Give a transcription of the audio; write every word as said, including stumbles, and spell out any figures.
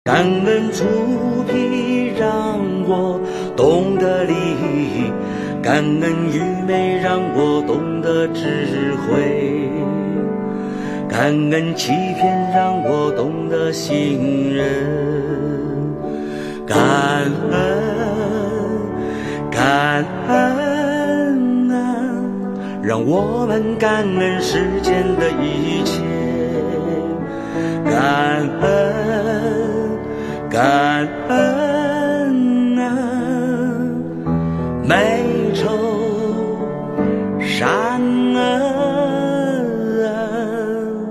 感恩触皮让我懂得礼义，感恩愚昧让我懂得智慧，感恩欺骗让我懂得信任，感恩感恩啊，让我们感恩世间的一切，感恩感恩啊，美丑